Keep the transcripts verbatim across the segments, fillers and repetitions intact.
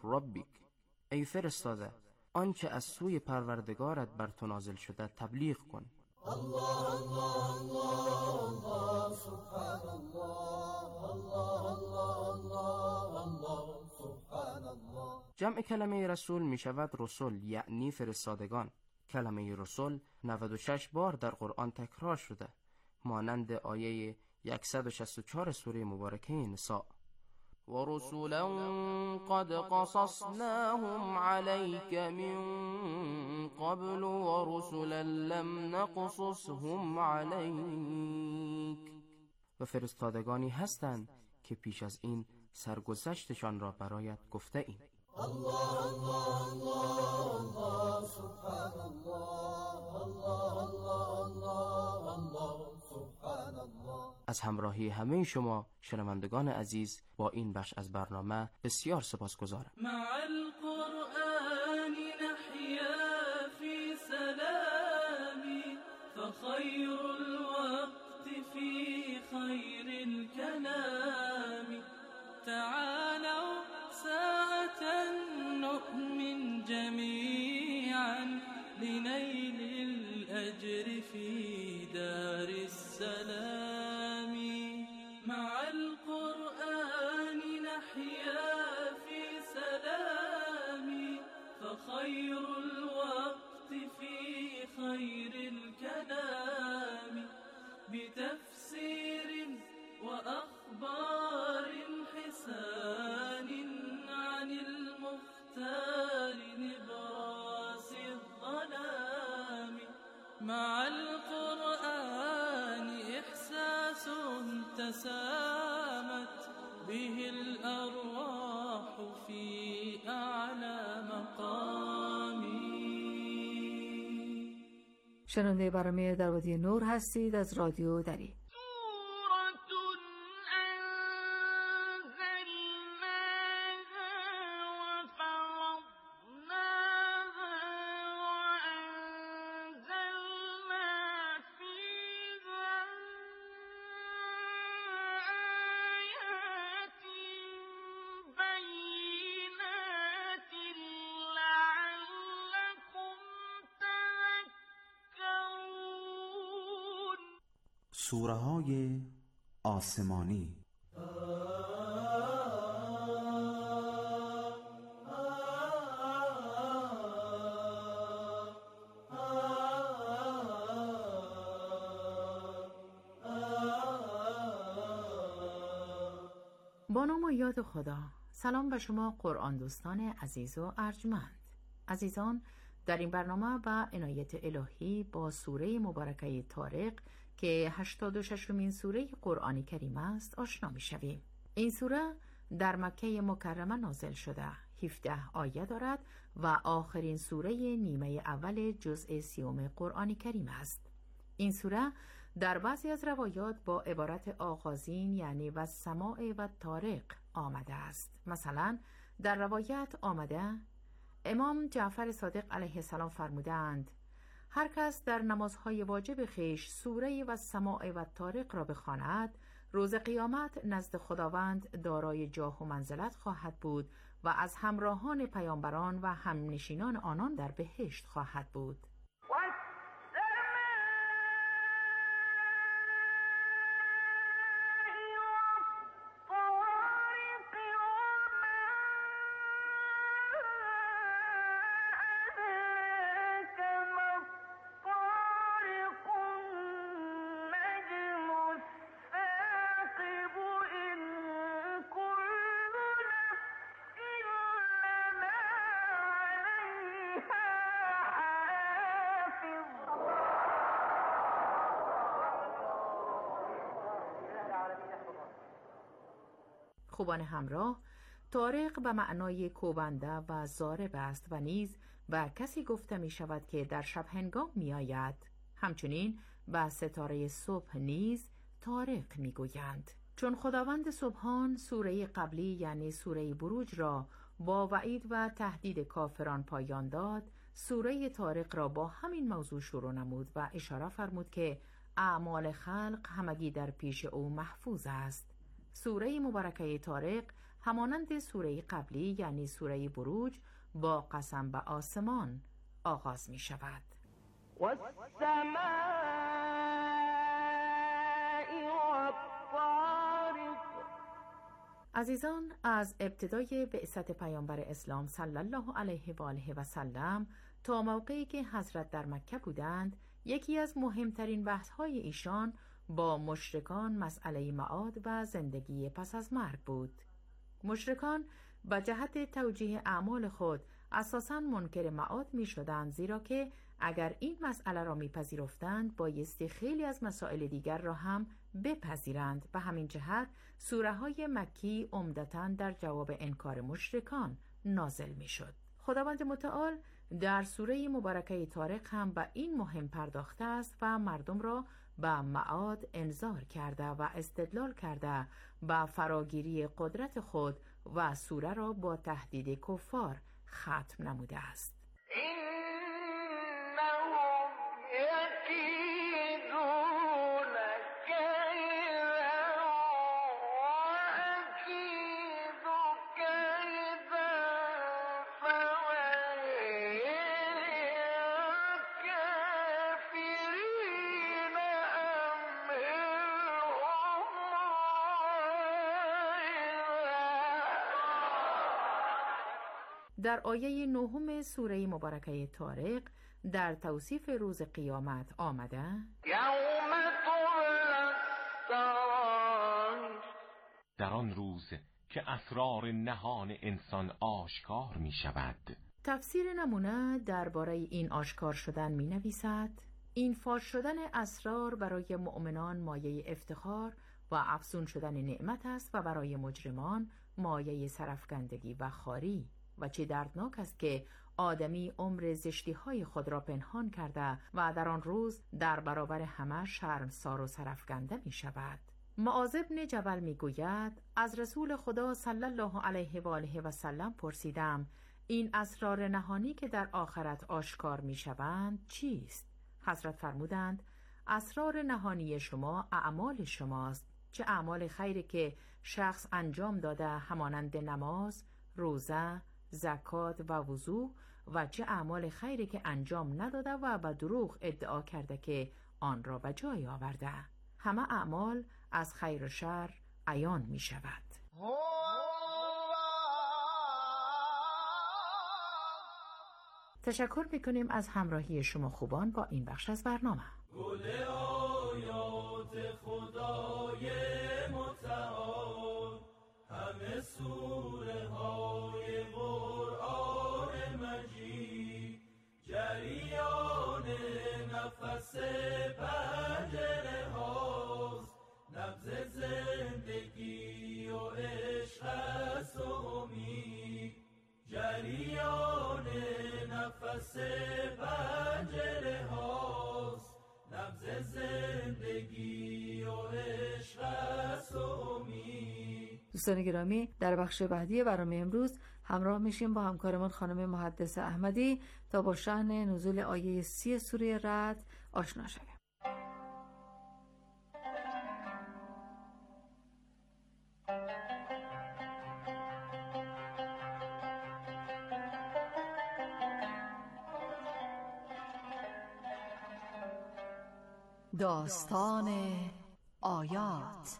ربک، ای فرستاده آنچه از سوی پروردگارت بر تو نازل شده تبلیغ کن. الله الله الله الله سبحان الله الله الله الله سبحان الله. جمع کلمه رسول می شود رسول، یعنی فرستادگان. کلمه رسول نود و شش بار در قرآن تکرار شده، مانند آیه صد و شصت و چهار سوره مبارکه نساء. و رسولا قد قصصناهم عليك من قبل و رسولا لم نقصصهم عليك. و فرستادگانی هستند که پیش از این سرگذشتشان را برایت گفته ایم. الله الله الله الله سبحان الله الله الله الله سبحان الله. از همراهی همه شما شنوندگان عزیز با این بخش از برنامه بسیار سپاسگزارم. مع القرآن نحيا في سلام فخير الوقت في خير الكلام. تعالوا ساعة نؤمن جميعا لنيل الأجر في دار السلام. مع القرآن نحيا في سلام فخير الوقت في خير الكلام. بتفسير وأخبار حسان عن المختار نبراس الظلام. مع القرآن إحساس تسامت به الأرواح في أعلى مقام. شنونده برنامه دروازه نور هستید از رادیو دری. سوره های آسمانی. با نام و یاد خدا. سلام به شما قرآن دوستان عزیز و ارجمند. عزیزان، در این برنامه با عنایت الهی با سوره مبارکه طارق که هشتاد و ششمین سوره قرآن کریم است آشنا می شویم. این سوره در مکه مکرمه نازل شده، هفده آیه دارد و آخرین سوره نیمه اول جزء سیوم قرآن کریم است. این سوره در بعضی از روایات با عبارت آغازین یعنی و سماع و طارق آمده است. مثلا در روایت آمده امام جعفر صادق علیه السلام فرمودند هر کس در نمازهای واجب خیش سوره و سماع و طارق را بخواند روز قیامت نزد خداوند دارای جاه و منزلت خواهد بود و از همراهان پیامبران و همنشینان آنان در بهشت خواهد بود. خوبان همراه، طارق به معنای کوبنده و ضارب است و نیز و کسی گفته می شود که در شب هنگام می آید. همچنین به ستاره صبح نیز طارق می گویند. چون خداوند سبحان سوره قبلی یعنی سوره بروج را با وعید و تهدید کافران پایان داد، سوره طارق را با همین موضوع شروع نمود و اشاره فرمود که اعمال خلق همگی در پیش او محفوظ است. سوره مبارکه طارق همانند سوره قبلی یعنی سوره بروج با قسم به آسمان آغاز می شود. والسماء والطارق. عزیزان، از ابتدای بعثت پیامبر اسلام صلی الله علیه و آله و سلم تا موقعی که حضرت در مکه بودند، یکی از مهمترین بحث‌های ایشان با مشرکان مسئله معاد و زندگی پس از مرگ بود. مشرکان به جهت توجیه اعمال خود اساساً منکر معاد می شدند، زیرا که اگر این مسئله را می پذیرفتند بایستی خیلی از مسائل دیگر را هم بپذیرند. به همین جهت سوره های مکی عمدتاً در جواب انکار مشرکان نازل می شد. خداوند متعال در سوره مبارکه طارق هم به این مهم پرداخته است و مردم را به معاد انذار کرده و استدلال کرده به فراگیری قدرت خود و سوره را با تهدید کفار ختم نموده است. در آیه نهم سوره مبارکه طارق در توصیف روز قیامت آمده یوم در آن روز که اسرار نهان انسان آشکار می شود. تفسیر نمونه درباره این آشکار شدن می نویسد: این فاش شدن اسرار برای مؤمنان مایه افتخار و افزون شدن نعمت است و برای مجرمان مایه سرفکندگی و خواری. و چه دردناک است که آدمی عمر زشتی های خود را پنهان کرده و در آن روز در برابر همه شرمسار و سرفکنده می شود. معاذ بن جبل می گوید از رسول خدا صلی الله علیه و آله و سلم پرسیدم این اسرار نهانی که در آخرت آشکار می شوند چیست؟ حضرت فرمودند اسرار نهانی شما اعمال شماست. چه اعمال خیری که شخص انجام داده همانند نماز، روزه، زکات و وضو، و چه اعمال خیری که انجام نداده و به دروغ ادعا کرده که آن را به جای آورده. همه اعمال از خیر و شر عیان می شود. تشکر می کنیم از همراهی شما خوبان با این بخش از برنامه. گل آیات خدای متعال، همه سوره های قرآن مجید، جریان نفس پنجره هاست، نبض زندگی و عشق است و امید، جریان نفس پنجره هاست، نبض زندگی و عشق است و امید. دوستان گرامی، در بخش بعدی برنامه امروز همراه میشیم با همکارمان خانم محدث احمدی تا با شأن نزول آیه سی سوره رعد آشنا شویم. داستان آیات.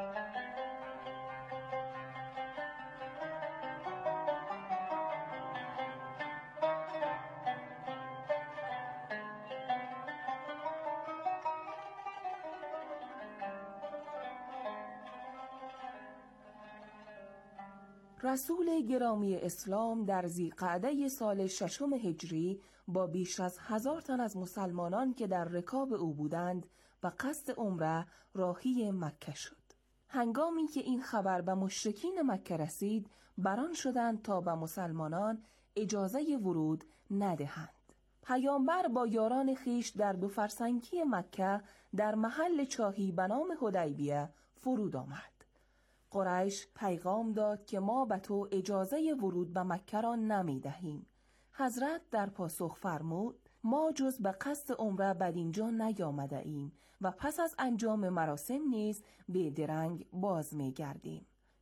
رسول گرامی اسلام در ذی‌قعده سال ششم هجری با بیش از هزار تن از مسلمانان که در رکاب او بودند و قصد عمره راهی مکه شد. هنگامی که این خبر به مشرکین مکه رسید، بران شدند تا به مسلمانان اجازه ورود ندهند. پیامبر با یاران خیش در دو فرسنگی مکه در محل چاهی به نام حدیبیه فرود آمد. قریش پیغام داد که ما به تو اجازه ورود به مکه را نمی دهیم. حضرت در پاسخ فرمود ما جز به قصد عمره بدینجا نیامده ایم و پس از انجام مراسم نیز به درنگ باز می گردیم.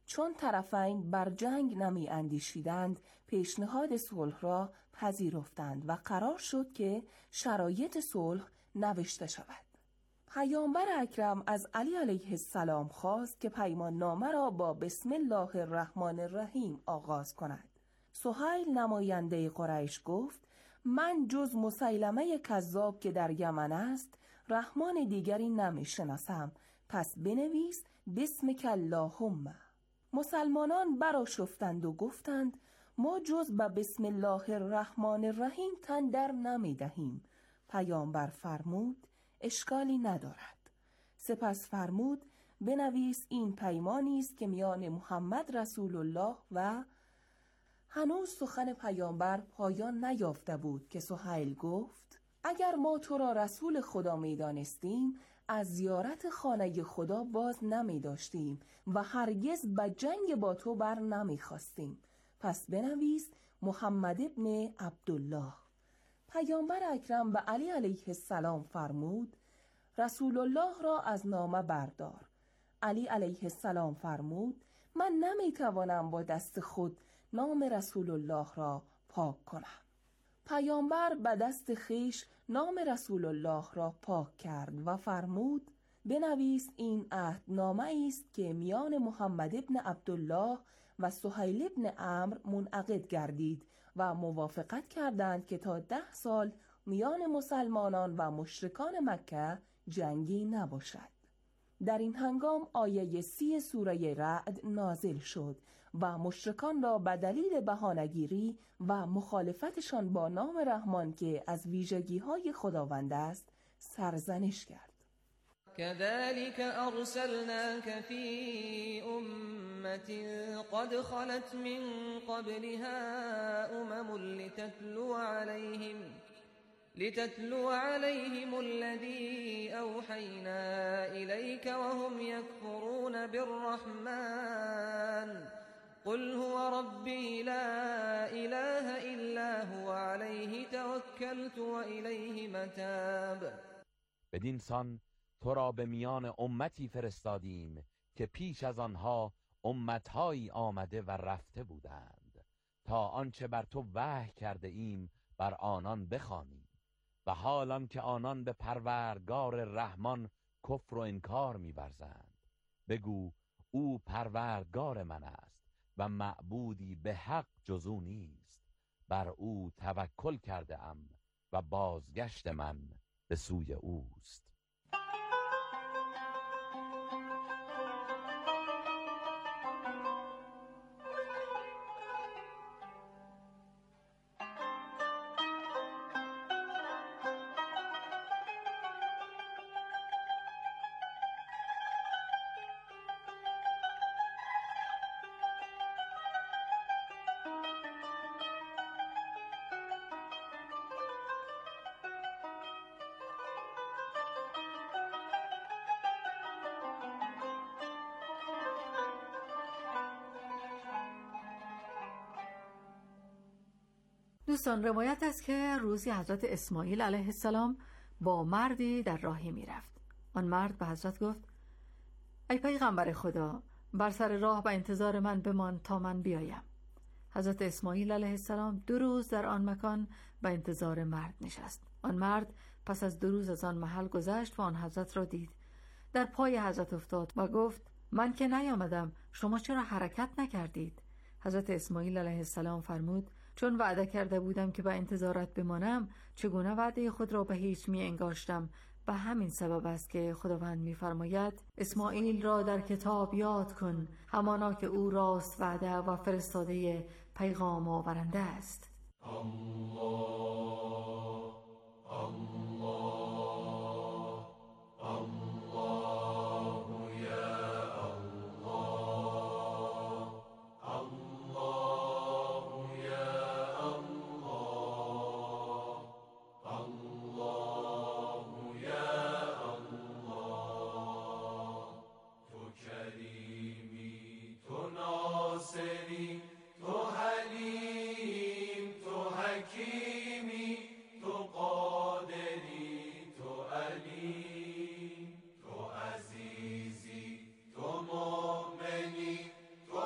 چون طرفین بر جنگ نمی اندیشیدند پیشنهاد صلح را پذیرفتند و قرار شد که شرایط صلح نوشته شود. پیامبر اکرم از علی علیه السلام خواست که پیمان نامه را با بسم الله الرحمن الرحیم آغاز کند. سهیل نماینده قریش گفت من جز مسیلمه کذاب که در یمن است رحمان دیگری نمی شناسم، پس بنویس بسمک اللهم. مسلمانان برآشفتند و گفتند ما جز به بسم الله الرحمن الرحیم تن در نمی دهیم. پیامبر فرمود اشکالی ندارد. سپس فرمود بنویس این پیمانی است که میان محمد رسول الله و هنوز سخن پیامبر پایان نیافته بود که سهیل گفت اگر ما تو را رسول خدا می دانستیم از زیارت خانه خدا باز نمی داشتیم و هرگز به جنگ با تو بر نمی خواستیم. پس بنویس محمد ابن عبدالله. پیامبر اکرم به علی علیه السلام فرمود رسول الله را از نامه بردار. علی علیه السلام فرمود من نمی توانم با دست خود نام رسول الله را پاک کنم. پیامبر به دست خیش نام رسول الله را پاک کرد و فرمود بنویس این عهدنامه است که میان محمد ابن عبدالله و سهیل ابن عمرو منعقد گردید و موافقت کردند که تا ده سال میان مسلمانان و مشرکان مکه جنگی نباشد. در این هنگام آیه سی سوره رعد نازل شد و مشرکان را به دلیل بهانه‌گیری و مخالفتشان با نام رحمان که از ویژگی‌های خداوند است سرزنش کرد. كذلك أرسلناك في أمة قد خلت من قبلها أمم لتتلو عليهم لتتلو عليهم الذي أوحينا إليك وهم يكفرون بالرحمن قل هو ربي لا إله إلا هو عليه توكلت وإليه متاب. بدین سان تو را به میان امتی فرستادیم که پیش از آنها امتهایی آمده و رفته بودند تا آنچه بر تو وحی کرده ایم بر آنان بخوانی و حالان که آنان به پروردگار رحمان کفر و انکار می‌ورزند بگو او پروردگار من است و معبودی به حق جز او نیست، بر او توکل کرده ام و بازگشت من به سوی اوست. دوستان روایت است که روزی حضرت اسماعیل علیه السلام با مردی در راهی می رفت. آن مرد به حضرت گفت ای پیغمبر خدا بر سر راه به انتظار من بمان تا من بیایم. حضرت اسماعیل علیه السلام دو روز در آن مکان به انتظار مرد نشست. آن مرد پس از دو روز از آن محل گذشت و آن حضرت را دید. در پای حضرت افتاد و گفت من که نیامدم، شما چرا حرکت نکردید؟ حضرت اسماعیل علیه السلام فرمود چون وعده کرده بودم که به انتظارت بمانم چگونه وعده خود را به هیچ می انگاشتم. به همین سبب است که خداوند می فرماید اسماعیل را در کتاب یاد کن همانا که او راست وعده و فرستاده پیغام آورنده است. الله الله الله یا الله الله یا الله الله یا الله تو کریمی تو ناصری تو حلیم تو حکیمی تو قادری تو علیم تو عزیزی تو مؤمنی تو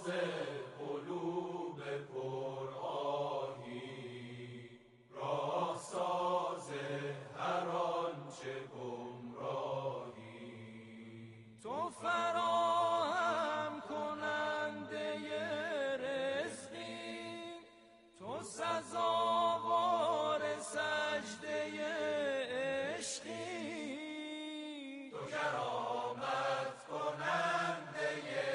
قلوب پرآهی، راه ساز هر آنچه گمراهی. تو فراهم کننده رزقی، تو سزاوار سجده عشقی، تو کرامت کننده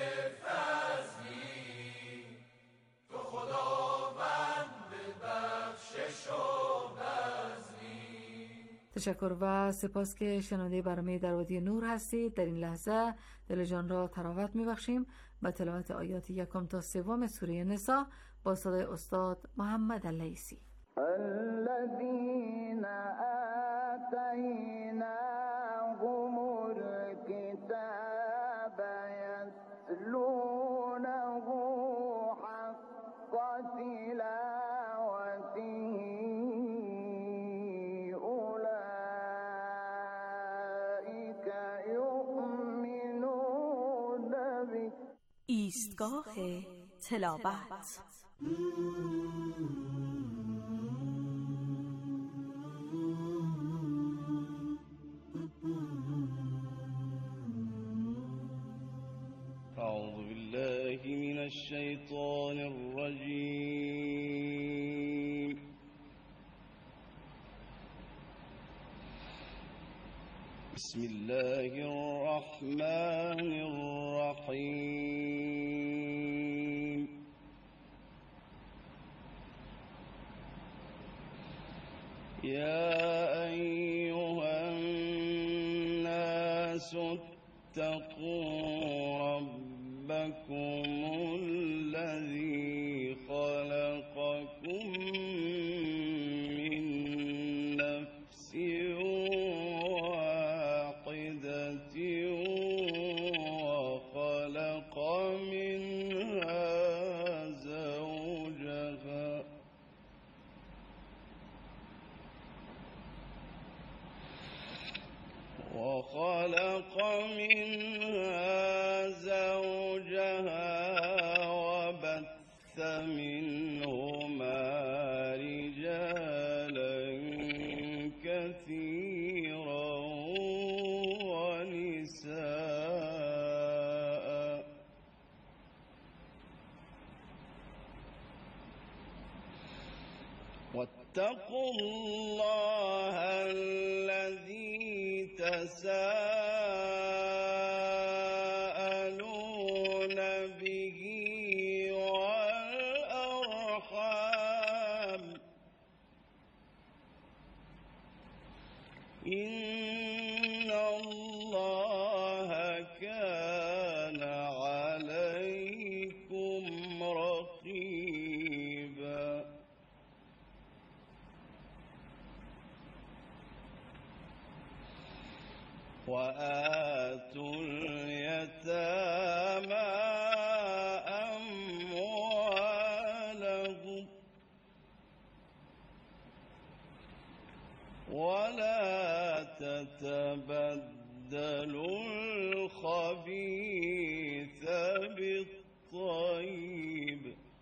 فضلی، تو خداوند بخشش و بذلی. تشکر و سپاس که شنونده برنامه در وادی نور هستید. در این لحظه دل جان را تراوت می‌بخشیم با تلاوت آیات یکم تا سوم سوره نساء با صدای استاد محمد اللیثی. الذين آتيناهم الكتاب يتلونه حق تلاوته أولئك يؤمنون به. ایستگاه تلاوت. أعوذ بالله من الشيطان الرجيم. بسم الله الرحمن الرحيم. يا أيها الناس اتقوا ربكم الذي خلقكم من نفس واحدة وخلق منها زوجها وخلق منها زوجها وبث منهما رجالا كثيرا ونساء. واتقوا الله الذي تساءلون به والأرحام إن الله كان عليكم رقيبا. وآتوا اليتامى أموالهم ولا تتبدلوا الخبيث بالطيب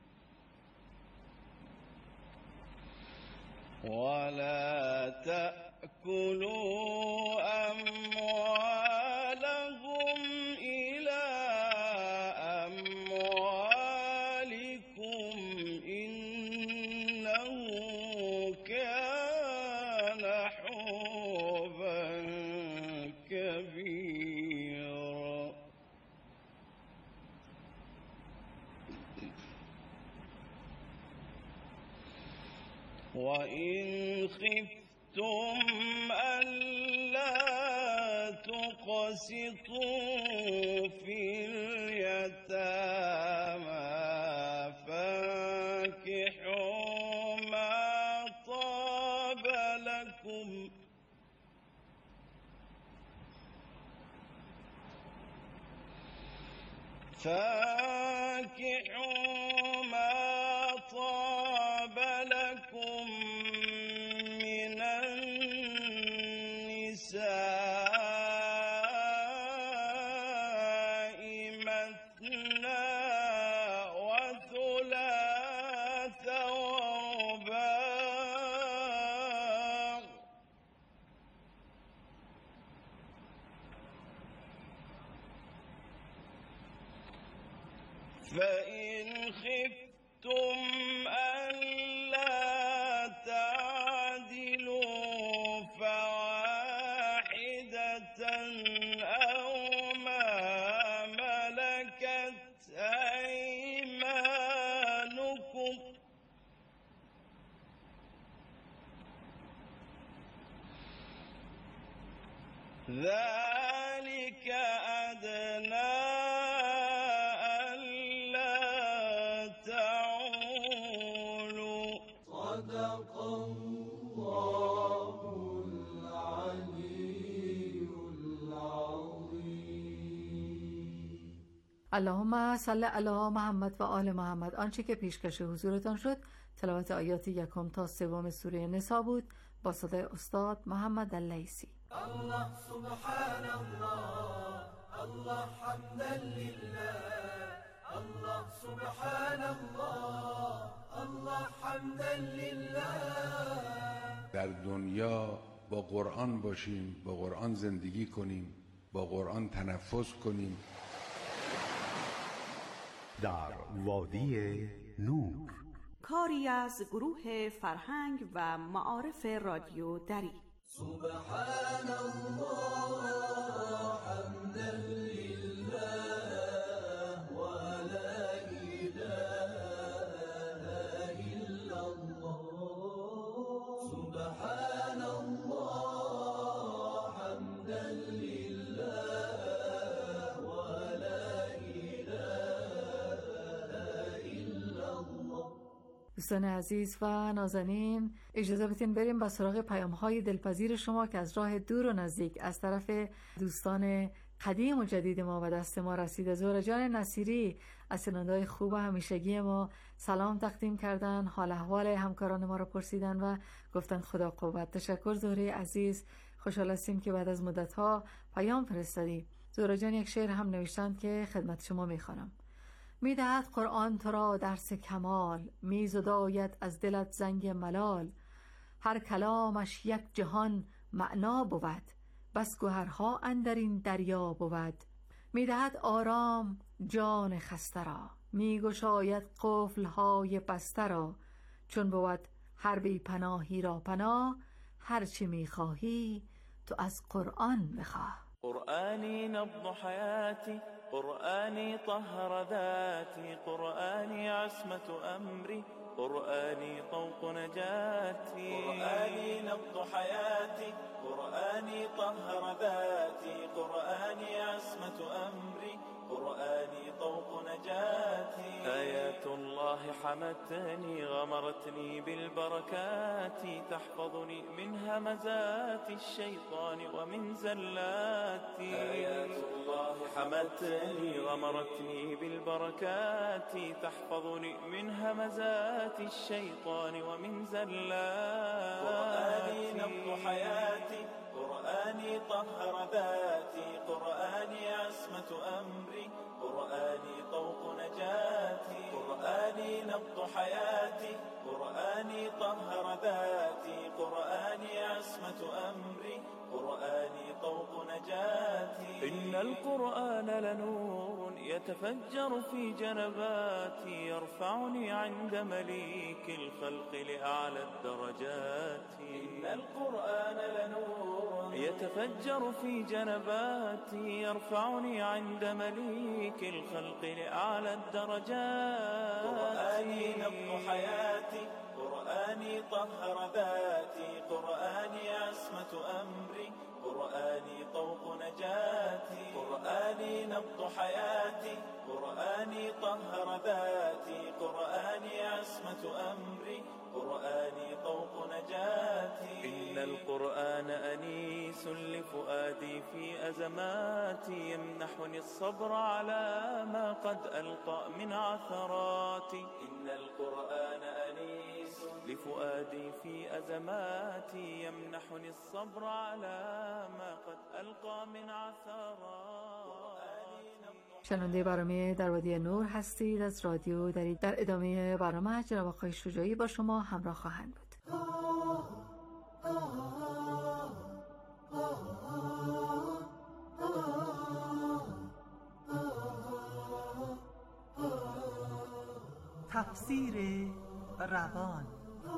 ولا تأكلوا أموالهم إلى أموالكم إنه كان حوبا كبيرا. وإن خفتم ألا تقسطوا في اليتامى فانكحوا ما طاب لكم فانكحوا ما طاب لكم من النساء مثنى فإن خفتم ألا تعدلوا فواحدة أو ما ملكت أيمانكم ذلك أدنى ألا تعولوا صدق الله العلي العظيم. اللهم صل علی محمد و آل محمد. آنچه که پیشکش حضورتان شد تلاوت آیات یکم تا سوم سوره نساء بود با صدای استاد محمد اللیثی. الله سبحان الله الله حمدا لله الله سبحان الله الله حمدا لله. در دنیا با قرآن باشیم، با قرآن زندگی کنیم، با قرآن تنفس کنیم. در وادی نور، کاری از گروه فرهنگ و معارف رادیو دری. سبحان الله حمدا لله و لا اله الا الله. سبحان الله حمدا لله و لا اله الا الله. دوستان عزیز و نازنین، اجازه بدین بریم با سراغ پیام‌های دلپذیر شما که از راه دور و نزدیک از طرف دوستان قدیم و جدید ما و دست ما رسیده. زهره جان نصیری از شنونده‌های خوب و همیشگی ما سلام تقدیم کردن، حال احوال همکاران ما رو پرسیدن و گفتن خدا قوت. تشکر زهره عزیز، خوشحال هستیم که بعد از مدت‌ها پیام فرستادی. زهره جان یک شعر هم نوشتند که خدمت شما می‌خوانم. میدهد قرآن تو را درس کمال، میزداید از دلت زنگ ملال. هر کلامش یک جهان معنا بود، بس گوهرها اندر این دریا بود. میدهد آرام جان خسته را، میگشاید قفل‌های بسته را. چون بود هر بی پناهی را پناه، هرچه میخواهی تو از قرآن بخواه. قرآني نبض حياتي، قرآني طهر ذاتي، قرآني عصمة أمري، قرآني طوق نجاتي. قرآني نبض حياتي، قرآني طهر ذاتي، قرآني عصمة أمري، قرآني طوق نجاتي. آيات الله حمتني غمرتني بالبركات، تحفظني من همزات الشيطان ومن زلاتي. آيات الله حمتني غمرتني بالبركات، تحفظني من همزات الشيطان ومن زلاتي. قرآني نبض حياتي، قرآني طهر ذاتي، قرآني عصمة أمري، قرآني طوق نجاتي. قرآني نبض حياتي، قرآني طهر ذاتي، قرآني عصمة أمري، قرآني طوق نجاتي. إن القرآن لنور يتفجر في جنباتي، يرفعني عند مليك الخلق لأعلى الدرجات. إن القرآن لنور يتفجر في جنباتي، يرفعني عند مليك الخلق لأعلى الدرجات. قرآني نبض حياتي، قرآني طهر ذاتي، قرآني عصمة أمري، قرآني طوق نجاتي. قرآني نبض حياتي، قرآني طهر ذاتي، قرآني عصمة أمري، قرآني طوق نجاتي. إن القرآن أنيس لفؤادي في أزماتي، يمنحني الصبر على ما قد ألقى من عثراتي. إن القرآن أنيس لفؤادي في أزماتي، يمنحني الصبر على ما قد ألقى من عثراتي. شنونده برنامه در وادی نور هستید از رادیو دری. در ادامه برنامه جناب آقای شجاعی با شما همراه خواهند بود. تفسیر روان.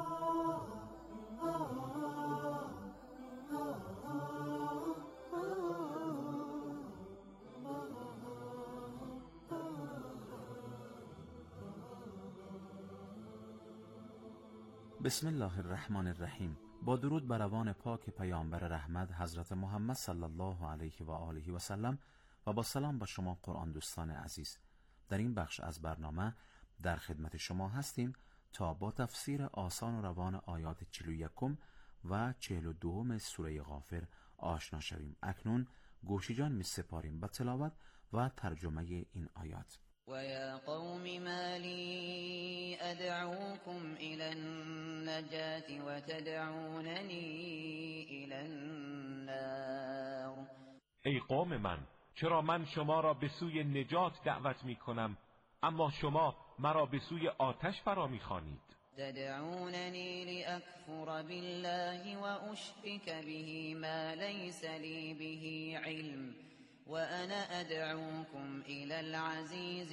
بسم الله الرحمن الرحیم. با درود بر روان پاک پیامبر رحمت حضرت محمد صلی الله علیه و آله و سلم و با سلام به شما قرآن دوستان عزیز. در این بخش از برنامه در خدمت شما هستیم تا با تفسیر آسان و روان آیات چهل و یکم و چهل و دوم سوره غافر آشنا شویم. اکنون گوش جان می سپاریم به تلاوت و ترجمه این آیات. وَيَا قَوْمِ مَا لِي أَدْعُوكُمْ إِلَى النَّجَاةِ وَتَدْعُونَنِي إِلَى النَّارِ. ای قوم من، چرا من شما را به سوی نجات دعوت می کنم اما شما مرا به سوی آتش فرا می خوانید؟ تدعونني لأكفر بالله وأشرك به ما ليس لي به علم وأنا أدعوكم إلى العزيز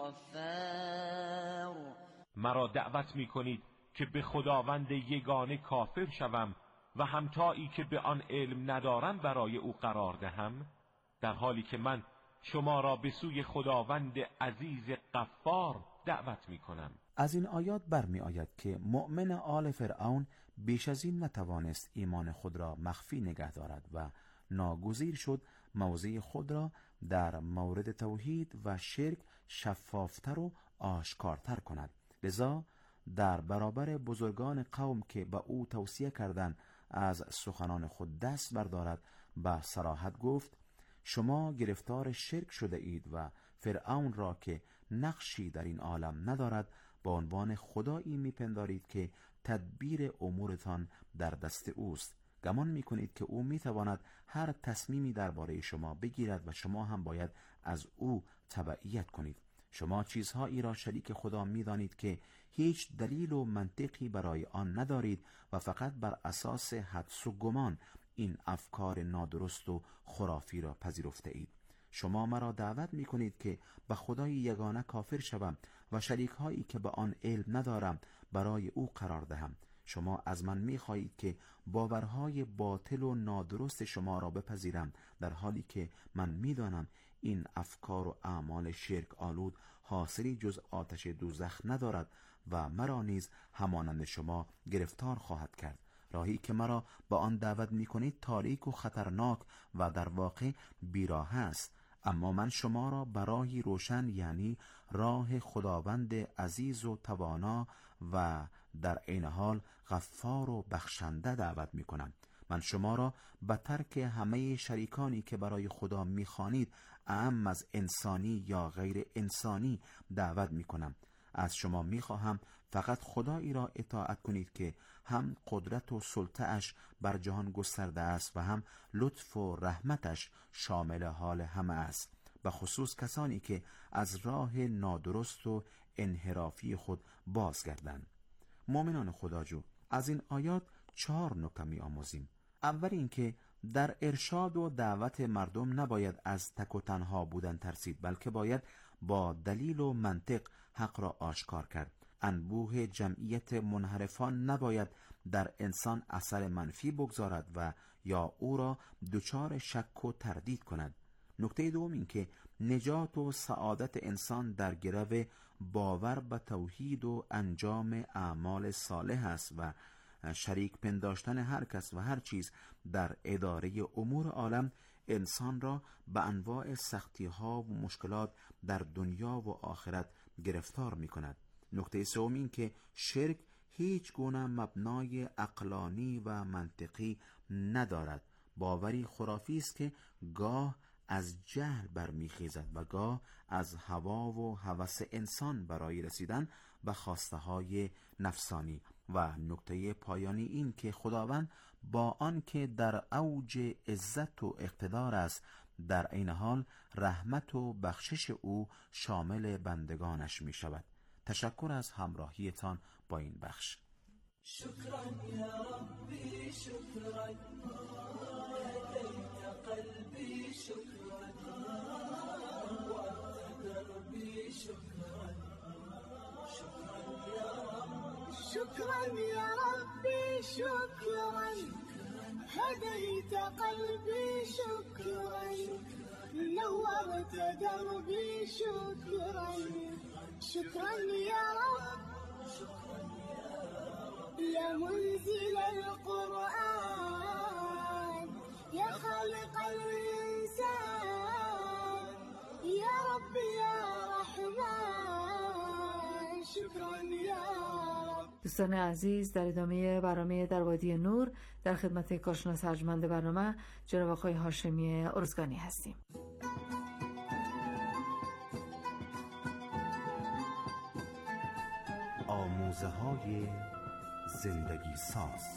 الغفار. مرا دعوت می کنید که به خداوند یگانه کافر شوم و همتایی که به آن علم ندارم برای او قرار دهم، در حالی که من شما را به سوی خداوند عزیز غفار دعوت می کنم. از این آیات برمی آید که مؤمن آل فرعون بیش از این نتوانست ایمان خود را مخفی نگه دارد و ناگزیر شد موضع خود را در مورد توحید و شرک شفافتر و آشکارتر کند. لذا در برابر بزرگان قوم که به او توصیه کردند از سخنان خود دست بردارد به صراحت گفت: شما گرفتار شرک شده اید و فرعون را که نقشی در این عالم ندارد به عنوان خدایی میپندارید که تدبیر امورتان در دست اوست. گمان میکنید که او میتواند هر تصمیمی درباره شما بگیرد و شما هم باید از او تبعیت کنید. شما چیزهایی را شریک خدا میدانید که هیچ دلیل و منطقی برای آن ندارید و فقط بر اساس حدس و گمان این افکار نادرست و خرافی را پذیرفته اید. شما مرا دعوت می کنید که به خدای یگانه کافر شوم و شریک هایی که به آن علم ندارم برای او قرار دهم. شما از من می خواهید که باورهای باطل و نادرست شما را بپذیرم، در حالی که من می دانم این افکار و اعمال شرک آلود حاصلی جز آتش دوزخ ندارد و مرا نیز همانند شما گرفتار خواهد کرد. راهی که مرا با آن دعوت می کنید تاریک و خطرناک و در واقع بیراه است، اما من شما را به راهی روشن، یعنی راه خداوند عزیز و توانا و در عین حال غفار و بخشنده دعوت می کنم. من شما را به ترک همه شریکانی که برای خدا می خوانید، اعم از انسانی یا غیر انسانی، دعوت می کنم. از شما می خواهم فقط خدایی را اطاعت کنید که هم قدرت و سلطه‌اش بر جهان گسترده است و هم لطف و رحمتش شامل حال همه است، به خصوص کسانی که از راه نادرست و انحرافی خود بازگردند. مؤمنان خداجو، از این آیات چهار نکته می آموزیم. اول اینکه در ارشاد و دعوت مردم نباید از تک و تنها بودن ترسید، بلکه باید با دلیل و منطق حق را آشکار کرد. انبوه جمعیت منحرفان نباید در انسان اثر منفی بگذارد و یا او را دچار شک و تردید کند. نکته دوم این که نجات و سعادت انسان در گرو باور به توحید و انجام اعمال صالح است و شریک پنداشتن هر کس و هر چیز در اداره امور عالم انسان را به انواع سختی ها و مشکلات در دنیا و آخرت گرفتار می کند. نکته سوم این که شرک هیچ گونه مبنای عقلانی و منطقی ندارد. باوری خرافی است که گاه از جهل برمیخیزد و گاه از هوا و هوس انسان برای رسیدن به خواسته های نفسانی. و نکته پایانی این که خداوند با آن که در اوج عزت و اقتدار است، در عین حال رحمت و بخشش او شامل بندگانش می شود. تشکر از همراهیتان با این بخش. شكرا يا ربي شكرا هديت قلبي شكرا وأنت دربي شكرا شكرا هديت قلبي شكرا نورت دربي شكرا شكرا يا رب يا منزل القرآن يا خالق الإنسان يا رب يا رحمن شكرا يا رب. دوستان عزیز، در ادامه برنامه در وادی نور در خدمت کارشناس ارجمند برنامه جناب آقای هاشمی ارزگانی هستیم. آموزه های زندگی ساز.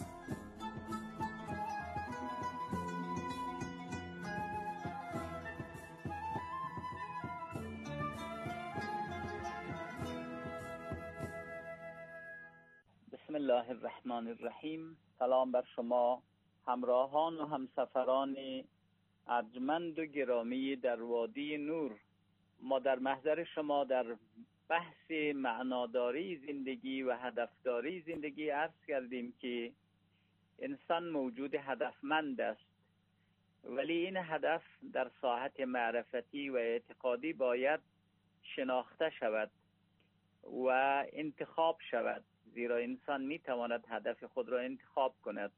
بسم الله الرحمن الرحیم. سلام بر شما همراهان و همسفران ارجمند و گرامی در وادی نور. ما در محضر شما در بحث معناداری زندگی و هدفداری زندگی عرض کردیم که انسان موجود هدفمند است، ولی این هدف در ساحت معرفتی و اعتقادی باید شناخته شود و انتخاب شود، زیرا انسان می تواند هدف خود را انتخاب کند.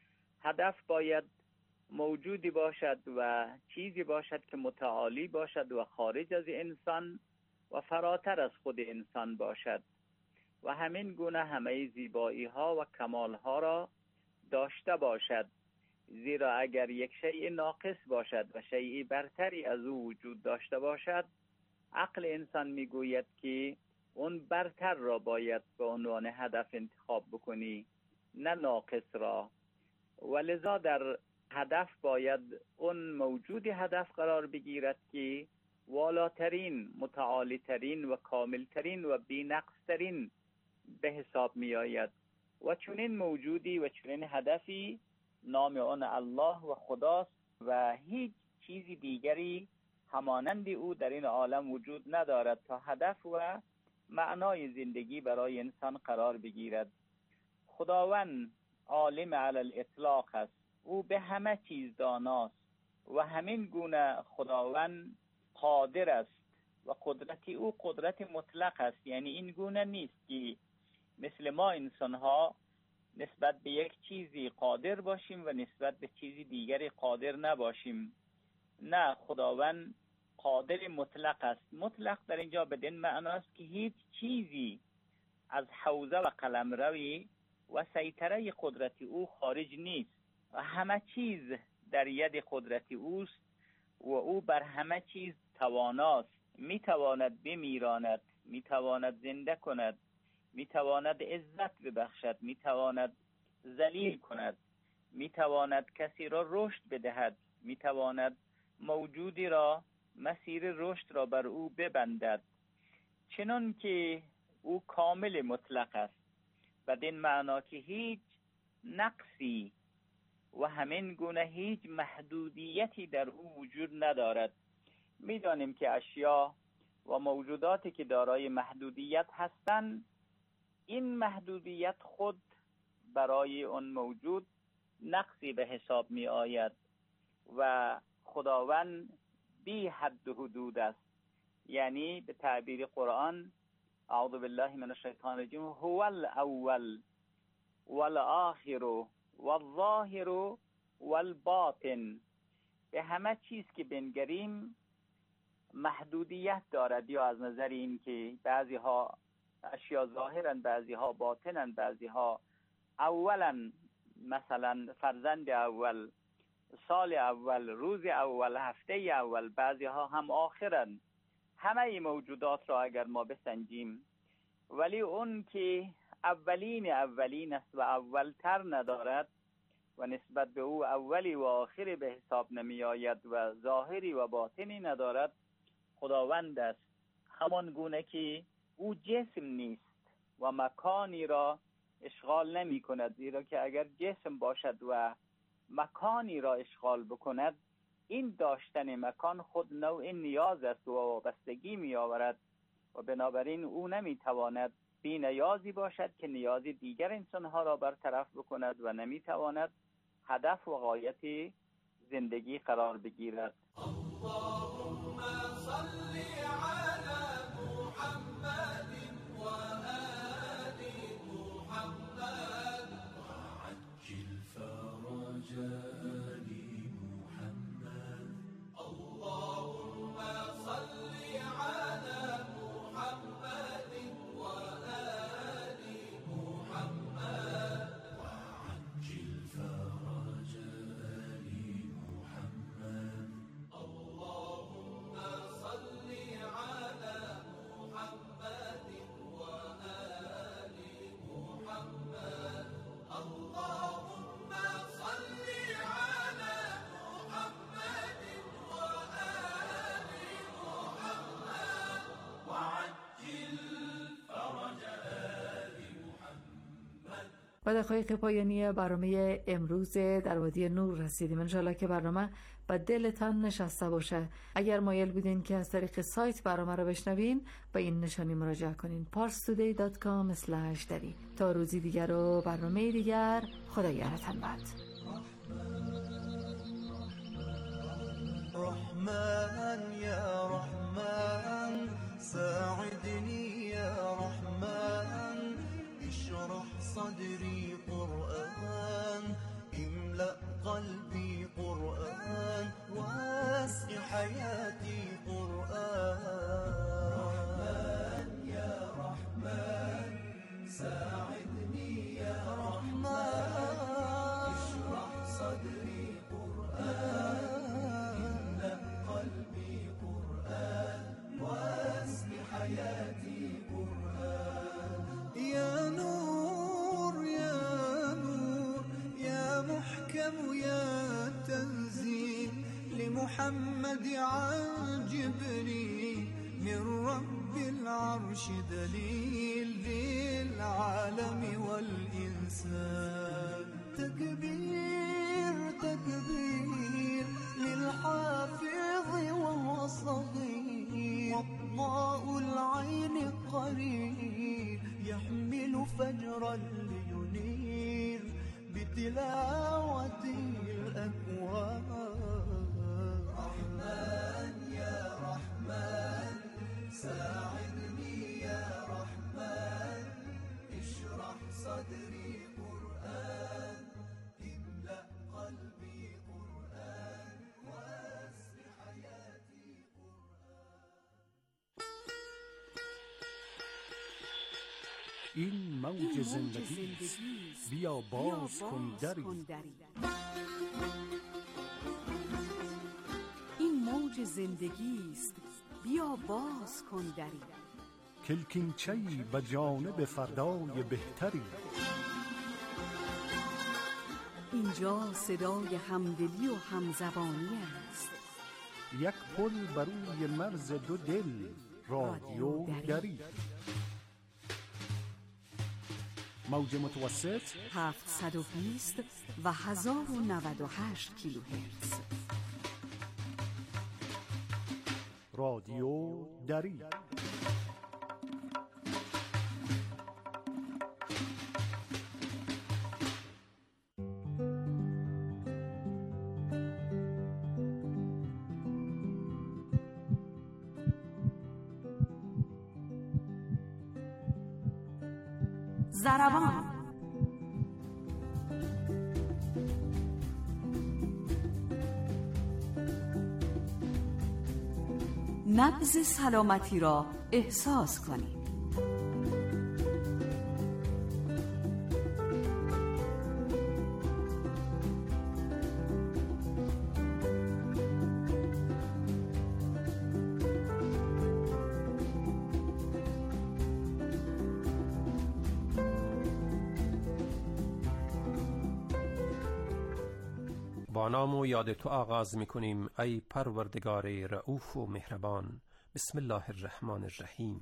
هدف باید موجودی باشد و چیزی باشد که متعالی باشد و خارج از انسان و فراتر از خود انسان باشد و همین گونه همه زیبایی ها و کمال ها را داشته باشد، زیرا اگر یک شیء ناقص باشد و شیء برتری از او وجود داشته باشد، عقل انسان میگوید که اون برتر را باید به عنوان هدف انتخاب بکنی، نه ناقص را. ولذا در هدف باید اون موجود هدف قرار بگیرد که والاترین، متعالیترین و کاملترین و بی‌نقصترین به حساب می آید و چنین موجودی و چنین هدفی نام آن الله و خداست و هیچ چیزی دیگری همانند او در این عالم وجود ندارد تا هدف و معنای زندگی برای انسان قرار بگیرد. خداوند عالم علی الاطلاق است، او به همه چیز داناست و همین گونه خداوند قادر است و قدرت او قدرت مطلق است. یعنی این گونه نیست که مثل ما انسان ها نسبت به یک چیزی قادر باشیم و نسبت به چیزی دیگری قادر نباشیم. نه، خداوند قادر مطلق است. مطلق در اینجا بدین معناست که هیچ چیزی از حوزه و قلمروی و سیطره قدرت او خارج نیست و همه چیز در ید قدرت اوست و او بر همه چیز تواناست. میتواند بمیراند، میتواند زنده کند، میتواند عزت ببخشد، میتواند ذلیل کند، میتواند کسی را رشد بدهد، میتواند موجودی را مسیر رشد را بر او ببندد، چنان که او کامل مطلق است، بدین معنا که هیچ نقصی و همین گونه هیچ محدودیتی در او وجود ندارد. میدانیم که اشیا و موجوداتی که دارای محدودیت هستند، این محدودیت خود برای اون موجود نقصی به حساب می آید و خداوند بی حد و حدود است. یعنی به تعبیر قرآن اعوذ بالله من الشیطان الرجیم هو الاول والآخر والظاهر والباطن. به همه چیز که بنگریم محدودیت دارد، یا از نظر این که بعضی ها اشیا ظاهرن، بعضی ها باطنن، بعضی ها اولا، مثلا فرزند اول، سال اول، روز اول، هفته اول، بعضی ها هم آخرن. همه موجودات را اگر ما بسنجیم، ولی اون که اولین اولین است و اولتر ندارد و نسبت به او اولی و آخری به حساب نمی آید و ظاهری و باطنی ندارد، خداوند است. همان گونه که او جسم نیست و مکانی را اشغال نمی کند، زیرا که اگر جسم باشد و مکانی را اشغال بکند، این داشتن مکان خود نوع نیاز است و وابستگی می آورد و بنابراین او نمی تواند بی نیازی باشد که نیازی دیگر انسانها را برطرف بکند و نمی تواند هدف و غایت زندگی قرار بگیرد. اللهم صل على محمد و آل محمد وعجل فرج آل محمد. اللهم صل على محمد و آل محمد وعجل فرج آل محمد. اللهم صل على محمد و آل محمد. اللهم صل على محمد و آل محمد وعجل فرج آل محمد. و دقایق پایانی برنامه امروز در وادی نور رسیدیم. انشالله که برنامه به دلتان نشسته باشه. اگر مایل بودین که از طریق سایت برنامه رو بشنوین به این نشانی مراجعه کنین پارس تودی دات کام اسلش دری. تا روزی دیگر و برنامه دیگر، خدا یارتان باد. رحمن يا رحمن ساعدني يا رحمن اشرح صدري قرآن املأ قلبي قرآن واسع حياتي قرآن. رحمن يا رحمن ساعدني يا رحمن اشرح صدري قرآن قلبي قرآن واسع حياتي قرآن. يا نور يا نور يا محكم يا تنزيل لمحمد عن جبريل من رب العرش دليل للعالم والإنسان. تكبير تكبير للحافظ وهو صغير وضاء العين قرير يحمل فجرا لينير بتلاوته الأكوان. رحمن يا رحمن ساعدني يا رحمن اشرح صدري قرآن املأ قلبي قرآن واسع حياتي قرآن. این موج زندگی بیا باز کن دری. این موج زندگی است، بیا باز کن دری. کلکینچه‌ای به جانب فردای بهتری. اینجا صدای همدلی و همزبانی است. یک پل بر روی مرز دو دل، رادیو دری. موج متوسط هفتصد و بیست و هزار و نود و هشت کیلوهرتز. رادیو دری. زربان. نبض سلامتی را احساس کنید. با نام و یاد تو آغاز می کنیم ای پروردگار رؤوف و مهربان. بسم الله الرحمن الرحیم.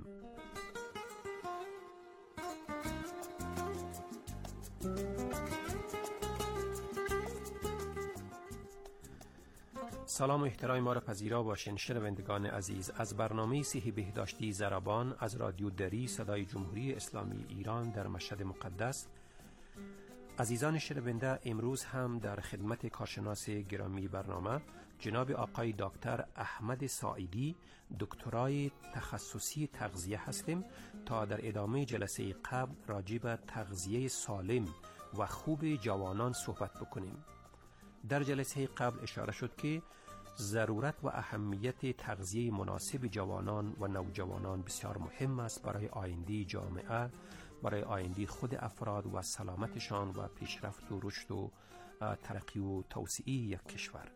سلام و احترام ما را پذیرا باشین شنوندگان عزیز. از برنامه صحی بهداشتی زربان از رادیو دری صدای جمهوری اسلامی ایران در مشهد مقدس عزیزان شنونده، امروز هم در خدمت کارشناس گرامی برنامه جناب آقای دکتر احمد ساعدی دکترای تخصصی تغذیه هستیم تا در ادامه جلسه قبل راجع به تغذیه سالم و خوب جوانان صحبت بکنیم. در جلسه قبل اشاره شد که ضرورت و اهمیت تغذیه مناسب جوانان و نوجوانان بسیار مهم است برای آینده جامعه، برای آینده خود افراد و سلامتشان و پیشرفت و رشد و ترقی و توسعه یک کشور.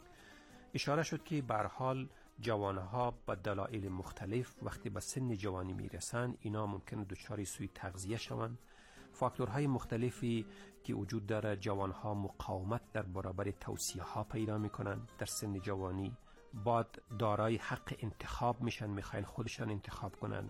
اشاره شد که به هر حال جوانها به دلایل مختلف وقتی به سن جوانی میرسند اینا ممکن دچار سوء تغذیه شوند. فاکتورهای مختلفی که وجود داره، جوانها مقاومت در برابر توصیه ها پیدا میکنن در سن جوانی، بعد دارای حق انتخاب میشن، میخواین خودشان انتخاب کنن،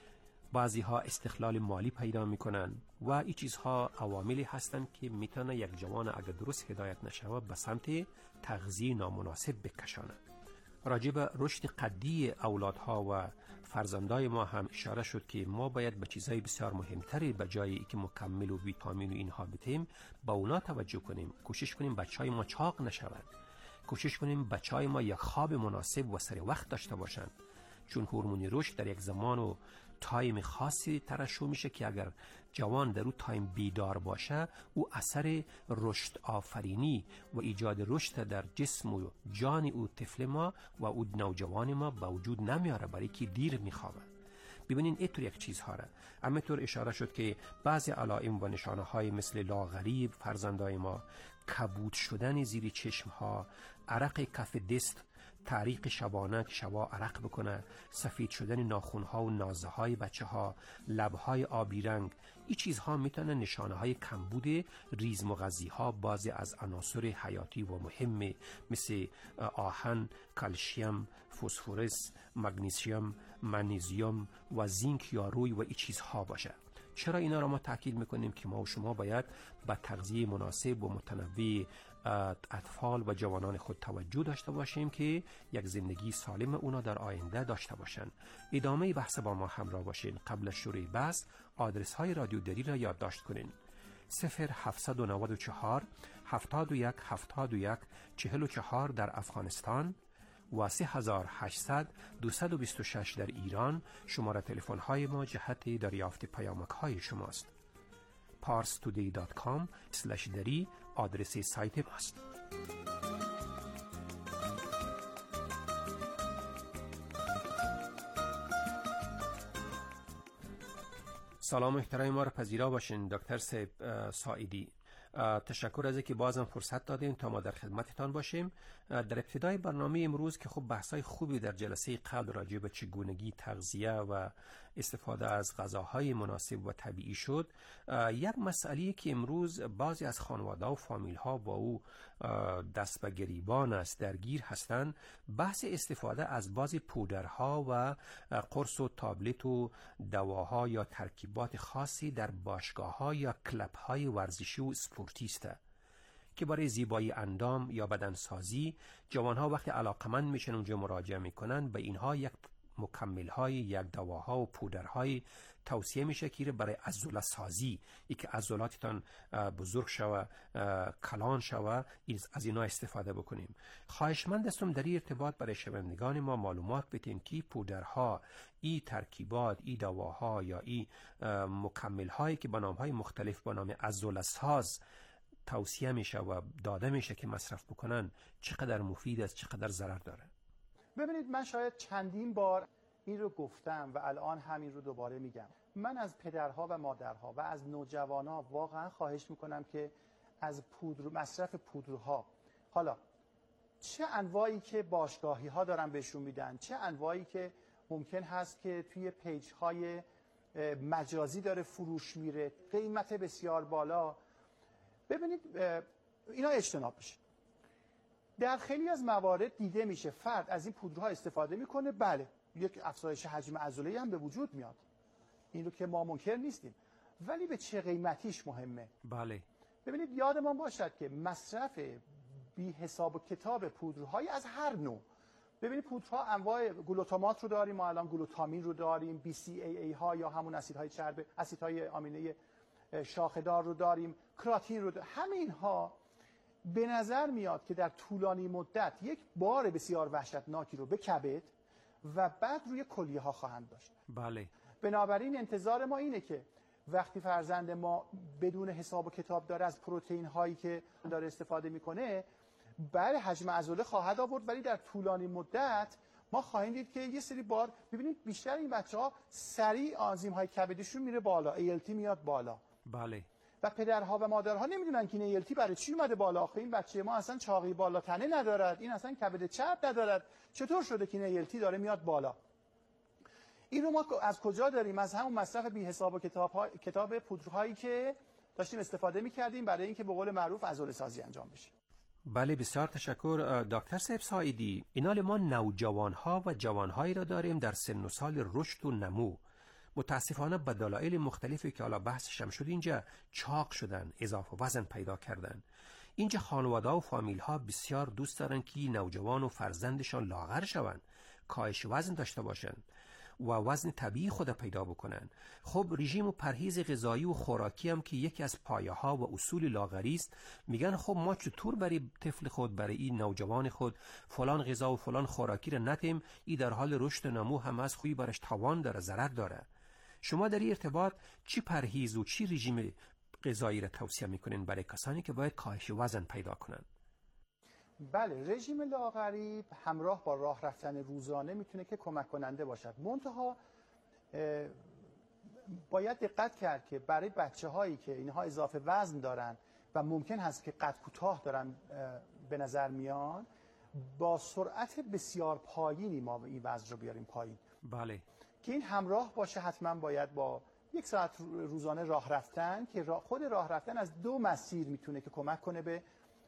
بعضی ها استقلال مالی پیدا میکنن و این چیزها عواملی هستند که میتونه یک جوان اگر درست هدایت نشوه به سمت تغذیه نامناسب بکشانه. راجع به رشد قدی اولادها و فرزندای ما هم اشاره شد که ما باید به چیزهای بسیار مهمتری به جایی که مکمل و ویتامین و اینها بتیم با اونا توجه کنیم. کوشش کنیم بچهای ما چاق نشوند، کوشش کنیم بچهای ما یک خواب مناسب و سر وقت داشته باشند، چون هورمون رشد در یک زمان و تایم خاصی ترشح میشه که اگر جوان در اون تایم بیدار باشه او اثر رشد آفرینی و ایجاد رشد در جسم و جان او طفل ما و او نوجوان ما به وجود نمیاره، برای که دیر میخوابه. ببینین اینطور یک چیزها را همینطور اشاره شد که بعضی علائم و نشانه های مثل لاغری فرزندای ما، کبود شدن زیر چشم ها، عرق کف دست، تعریق شبانه که شبا عرق بکنه، سفید شدن ناخونها و نازه های بچه ها، لبهای آبی رنگ، این چیزها میتونه نشانه های کمبود ریز مغذی ها، بعضی از عناصر حیاتی و مهم مثل آهن، کلسیم، فسفرس، مگنیسیم، منیزیم و زینک یا روی و این چیزها باشه. چرا اینا را ما تاکید میکنیم که ما و شما باید به تغذیه مناسب و متنوع اطفال و جوانان خود توجه داشته باشیم که یک زندگی سالم اونا در آینده داشته باشند. ادامه بحث با ما همراه باشین. قبل از شروع بحث آدرس های رادیو دری را یادداشت کنین: صفر هفتصد و نود و چهار هفتاد و یک هفتاد و یک چهل و چهار در افغانستان و سه هزار و هشتصد دویست و بیست و شش در ایران. شماره تلفن های ما جهت دریافت پیامک های شماست. پارس تودی دات کام اسلش دری آدرس سایت ماست. سلام محترم ما را پذیرا باشین دکتر صاحب ساعدی. تشکر از اینکه بازم فرصت دادین تا ما در خدمتتان باشیم. در ابتدای برنامه امروز که خب بحثای خوبی در جلسه قبل راجع به چگونگی تغذیه و استفاده از غذاهای مناسب و طبیعی شد، یک مسئله که امروز بعضی از خانواده و فامیل ها با او دست به گریبان است درگیر هستند، بحث استفاده از بعضی پودرها و قرص و تابلت و دواها یا ترکیبات خاصی در باشگاه‌ها یا کلب‌های ورزشی و اسپورتی است که برای زیبایی اندام یا بدنسازی جوانها وقتی علاقمند میشن اونجا مراجعه میکنن به اینها یک مکمل‌های، یک دواها و پودرهای توصیه میشه که برای عضله سازی، ای که عضلاتتان بزرگ شوه، کلان شوه، از اینا استفاده بکنیم. خواهشمند هستم در این ارتباط برای شنوندگان ما معلومات بدین که پودرها، ای ترکیبات، ای دواها یا ای مکمل‌هایی که با نام‌های مختلف با نام عضله ساز توصیه میشه و داده میشه که مصرف بکنن، چقدر مفید است، چقدر ضرر داره؟ ببینید، من شاید چندین بار این رو گفتم و الان همین رو دوباره میگم. من از پدرها و مادرها و از نوجوانها واقعا خواهش میکنم که از پودر، مصرف پودرها، حالا چه انواعی که باشگاهی ها دارن بهشون میدن، چه انواعی که ممکن هست که توی پیج های مجازی داره فروش میره، قیمت بسیار بالا، ببینید اینا اجتناب بشه. در خیلی از موارد دیده میشه فرد از این پودرها استفاده میکنه، بله یک افزایش حجم عضله هم به وجود میاد، این رو که ما منکر نیستیم، ولی به چه قیمتیش مهمه. بله. ببینید یادمان باشد که مصرف بی حساب و کتاب پودرهای از هر نوع، ببینید پودرها انواع گلوتامات رو داریم، ما الان گلوتامین رو داریم، بی سی ای ای ها یا همون اسیدهای چربه، اسیدهای آمینه شاخه‌دار رو داریم، کراتین رو داریم. همه اینها به نظر میاد که در طولانی مدت یک بار بسیار وحشتناکی رو به کبد و بعد روی کلیه ها خواهند داشت. بله. بنابراین انتظار ما اینه که وقتی فرزند ما بدون حساب و کتاب داره از پروتئین هایی که داره استفاده میکنه، بله حجم عضله خواهد آورد، ولی در طولانی مدت ما خواهیم دید که یه سری بار ببینید بیشتر این بچه‌ها سریع آنزیم های کبدشون میره بالا، ای ال تی میاد بالا. بله. و پدرها و مادرها نمیدونن که این ای ال تی برای چی اومده بالا. آخه این بچه ما اصلا چاقی بالا تنه ندارد، این اصلا کبد چپ ندارد، چطور شده که این ای ال تی داره میاد بالا؟ این رو ما از کجا داریم؟ از همون مصرف بی حساب و کتاب ها... کتاب پودرهایی که داشتیم استفاده می‌کردیم برای اینکه به قول معروف عضله سازی انجام بشه. بله بسیار تشکر دکتر صاحب ساعدی. اینال ما نوجوان‌ها و جوان‌هایی را داریم در سن و سال رشد و نمو. متاسفانه به دلایل مختلفی که حالا بحثش هم شد اینجا چاق شدن، اضافه وزن پیدا کردن. اینجا خانواده و فامیل ها بسیار دوست دارن که نوجوان و فرزندشان لاغر شوند، کاهش وزن داشته باشند و وزن طبیعی خود پیدا بکنن. خب رژیم و پرهیز غذایی و خوراکی هم که یکی از پایه ها و اصول لاغری است، میگن خب ما چطور برای طفل خود، برای این نوجوان خود فلان غذا و فلان خوراکی را نتیم، ای در حال رشد و نمو هم از خوی برش توان داره، ضرر داره. شما در این ارتباط چی پرهیز و چی رژیم غذایی را توصیه میکنین برای کسانی که باید کاهش وزن پیدا کنن؟ بله، رژیم لاغری همراه با راه رفتن روزانه میتونه که کمک کننده باشد. منتها باید دقت کرد که برای بچه هایی که اینها اضافه وزن دارن و ممکن هست که قد کوتاه دارن به نظر میان، با سرعت بسیار پایینی ما این وزن رو بیاریم پایین. بله. که این همراه باشه حتما باید با یک ساعت روزانه راه رفتن، که خود راه رفتن از دو مسیر میتونه که کمک کنه به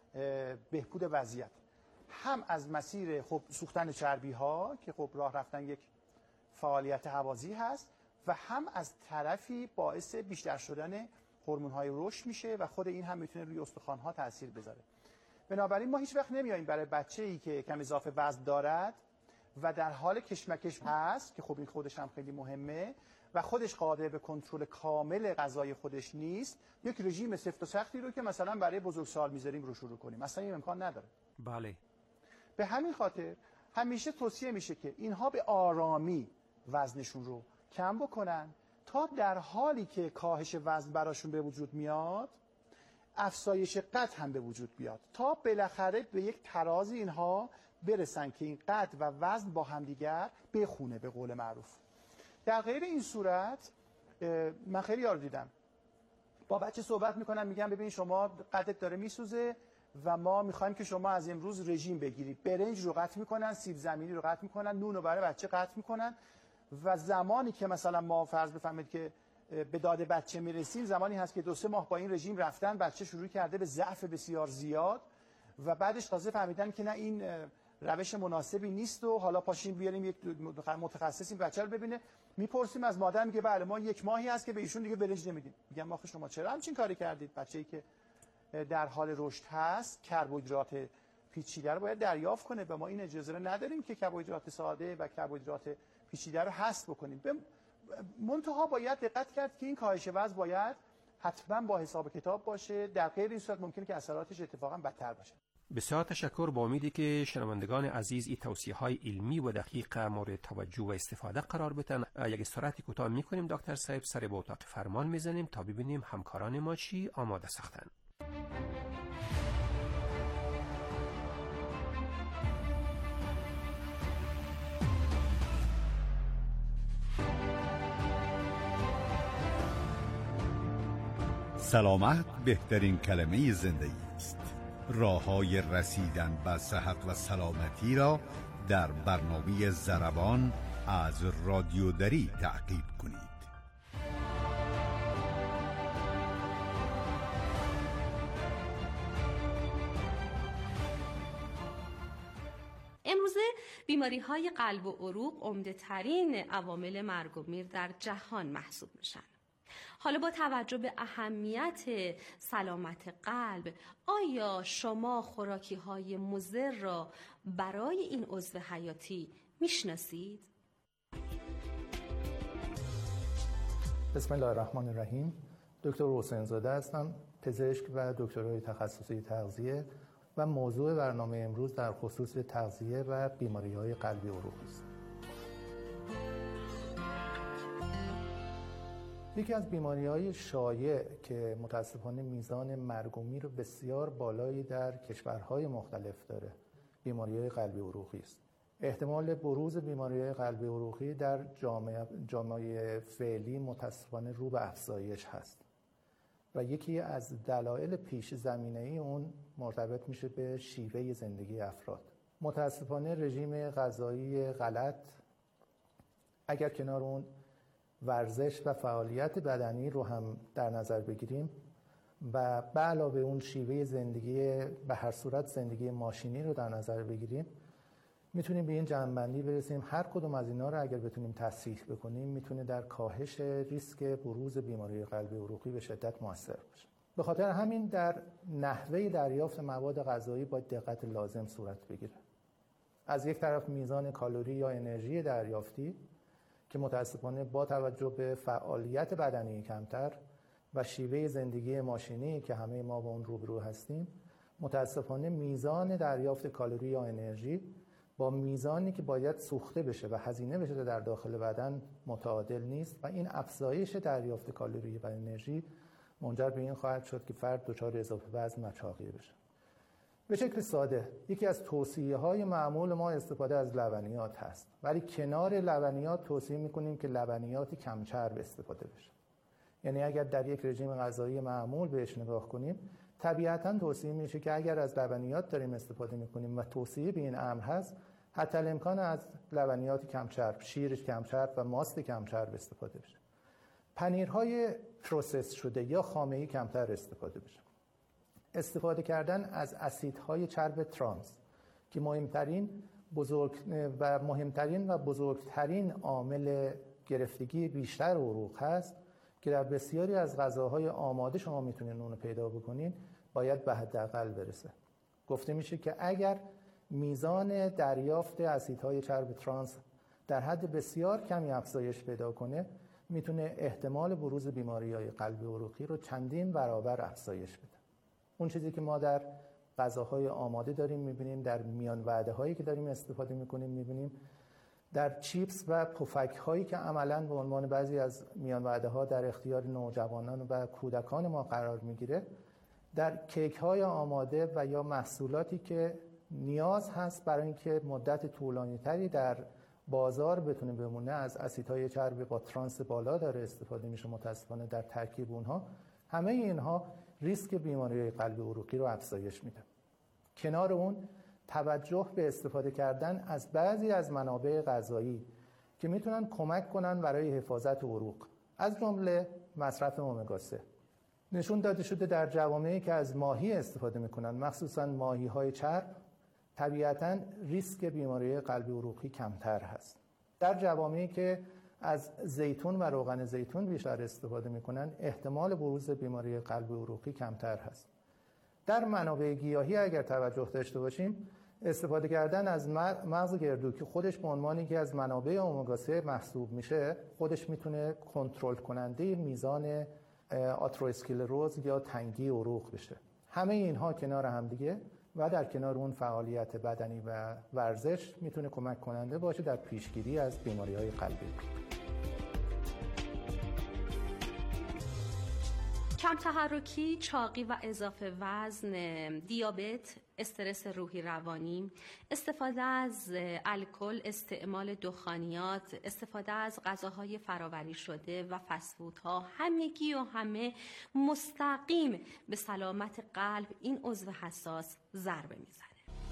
بهبود وضعیت. هم از مسیر خب سوختن چربی ها که خب راه رفتن یک فعالیت هوازی هست، و هم از طرفی باعث بیشتر شدن هورمون های رشد میشه و خود این هم میتونه روی استخوان ها تاثیر بذاره. بنابراین ما هیچ وقت نمیاییم برای بچه‌ای که کم اضافه وزن دارد و در حال کشمکش هست، که خب این خودش هم خیلی مهمه و خودش قادر به کنترل کامل غذای خودش نیست، یک رژیم سفت و سختی رو که مثلا برای بزرگسال میذاریم رو شروع کنیم. مثلا این امکان نداره. بله. به همین خاطر همیشه توصیه میشه که اینها به آرامی وزنشون رو کم بکنن تا در حالی که کاهش وزن براشون به وجود میاد، افزایش قد هم به وجود بیاد، تا بالاخره به یک ترازی اینها برسن که این قد و وزن با همدیگر بخونه به قول معروف. در غیر این صورت من خیلی یارو دیدم با بچه صحبت میکنن، میگن ببین شما قدت داره میسوزه و ما میخوایم که شما از امروز رژیم بگیرید. برنج رو قطع میکنن، سیب زمینی رو قطع میکنن، نون رو برای بچه قطع میکنن، و زمانی که مثلا ما فرض بفهمید که به داده بچه میرسیم، زمانی هست که دو سه ماه با این رژیم رفتن، بچه شروع کرده به ضعف بسیار زیاد و بعدش تازه فهمیدن که نه این روش مناسبی نیست و حالا پاشیم بیاریم یک متخصص این بچه رو ببینه. میپرسیم از مادر، میگه بله ما یک ماهی هست که به ایشون دیگه برنج نمیدیم. میگم آخه شما چرا همچین کاری کردید؟ بچه‌ای که در حال رشد هست کربوهیدرات پیچیده رو باید دریافت کنه و ما این اجازه رو نداریم که کربوهیدرات ساده و کربوهیدرات پیچیده رو حذف بکنیم. منتها باید دقت کرد که این کاهش وزن باید حتما با حساب کتاب باشه، در غیر این صورت ممکنه که اثراتش اتفاقا بدتر باشه. بسیار تشکر. با امیدی که شنوندگان عزیز این توصیه های علمی و دقیق مورد توجه و استفاده قرار بدن. یک استراحت کوتاه میکنیم دکتر صاحب، سر به اتاق فرمان میزنیم تا ببینیم همکاران ما چی آماده ساختن. سلامت بهترین کلمه زندگی است. راه‌های رسیدن به صحت و سلامتی را در برنامه ضربان از رادیو دری تعقیب کنید. امروزه بیماری های قلب و عروق عمده ترین عوامل مرگ و میر در جهان محسوب میشن. حالا با توجه به اهمیت سلامت قلب، آیا شما خوراکی های مضر را برای این عضو حیاتی میشناسید؟ بسم الله الرحمن الرحیم. دکتر حسین زاده هستم، پزشک و دکترای تخصصی تغذیه و موضوع برنامه امروز در خصوص تغذیه و بیماری‌های قلبی عروقی است. یکی از بیماری‌های شایع که متاسفانه میزان مرگ و میر بسیار بالایی در کشورهای مختلف داره، بیماری‌های قلبی عروقی است. احتمال بروز بیماری‌های قلبی عروقی در جامعه جامعه فعلی متاسفانه رو به افزایش هست و یکی از دلایل پیش زمینه‌ای اون مرتبط میشه به شیوه زندگی افراد. متاسفانه رژیم غذایی غلط، اگر کنار اون ورزش و فعالیت بدنی رو هم در نظر بگیریم و به علاوه اون شیوه زندگی به هر صورت زندگی ماشینی رو در نظر بگیریم، میتونیم به این جمع‌بندی برسیم هر کدوم از اینا رو اگر بتونیم تصحیح بکنیم میتونه در کاهش ریسک بروز بیماری قلبی عروقی به شدت موثر باشه. به خاطر همین در نحوه دریافت مواد غذایی باید دقت لازم صورت بگیره. از یک طرف میزان کالری یا انرژی دریافتی که متاسفانه با توجه به فعالیت بدنی کمتر و شیوه زندگی ماشینی که همه ما با اون روبرو هستیم، متاسفانه میزان دریافت کالری یا انرژی با میزانی که باید سوخته بشه و هزینه بشه در داخل بدن متعادل نیست و این افزایش دریافت کالری و انرژی منجر به این خواهد شد که فرد دچار اضافه وزن و چاقی بشه. به شکل ساده یکی از توصیه‌های معمول ما استفاده از لبنیات هست، ولی کنار لبنیات توصیه می‌کنیم که لبنیات کم چرب استفاده بشه. یعنی اگر در یک رژیم غذایی معمول بهش نگاه کنیم، طبیعتاً توصیه میشه که اگر از لبنیات داریم استفاده می‌کنیم و توصیه به این امر هست، حتی الامکان از لبنیات کم چرب، شیر کم چرب و ماست کم چرب استفاده بشه. پنیرهای پروسس شده یا خامه‌ای کمتر استفاده بشه. استفاده کردن از اسیدهای چرب ترانس که مهمترین بزرگ و مهمترین و بزرگترین عامل گرفتگی بیشتر عروق هست که در بسیاری از غذاهای آماده شما میتونین اونو پیدا بکنین، باید به حداقل برسه. گفته میشه که اگر میزان دریافت اسیدهای چرب ترانس در حد بسیار کمی افزایش پیدا کنه، میتونه احتمال بروز بیماری‌های قلبی عروقی رو چندین برابر افزایش بده. اون چیزی که ما در غذاهای آماده داریم میبینیم، در میان وعده هایی که داریم استفاده میکنیم میبینیم، در چیپس و پفک هایی که عملاً به عنوان بعضی از میان وعده ها در اختیار نوجوانان و کودکان ما قرار میگیره، در کیک های آماده و یا محصولاتی که نیاز هست برای اینکه مدت طولانی تری در بازار بتونه بمونه، از اسیدهای چربی با ترانس بالا داره استفاده میشه. متاسفانه در ترکیب اونها همه اینها ریسک بیماری قلبی عروقی رو افزایش میده. کنار اون توجه به استفاده کردن از بعضی از منابع غذایی که میتونن کمک کنن برای حفاظت عروق، از جمله مصرف امگا سه. نشون داده شده در جوامعی که از ماهی استفاده میکنن، مخصوصا ماهی های چرب، طبیعتاً ریسک بیماری قلبی عروقی کمتر هست. در جوامعی که از زیتون و روغن زیتون بیشتر استفاده میکنن، احتمال بروز بیماری قلبی عروقی کمتر هست. در منابع گیاهی اگر توجه داشته باشیم، استفاده کردن از مغز گردو که خودش به عنوان یکی از منابع امگا سه محسوب میشه، خودش میتونه کنترل کننده میزان آترواسکلروز یا تنگی عروق بشه. همه اینها کنار هم دیگه و در کنار اون فعالیت بدنی و ورزش میتونه کمک کننده باشه در پیشگیری از بیماری‌های قلبی. کم تحرکی، چاقی و اضافه وزن، دیابت، استرس روحی روانی، استفاده از الکل، استعمال دخانیات، استفاده از غذاهای فرآوری شده و فست‌فودها، همگی و همه مستقیم به سلامت قلب این عضو حساس ضربه میزنه.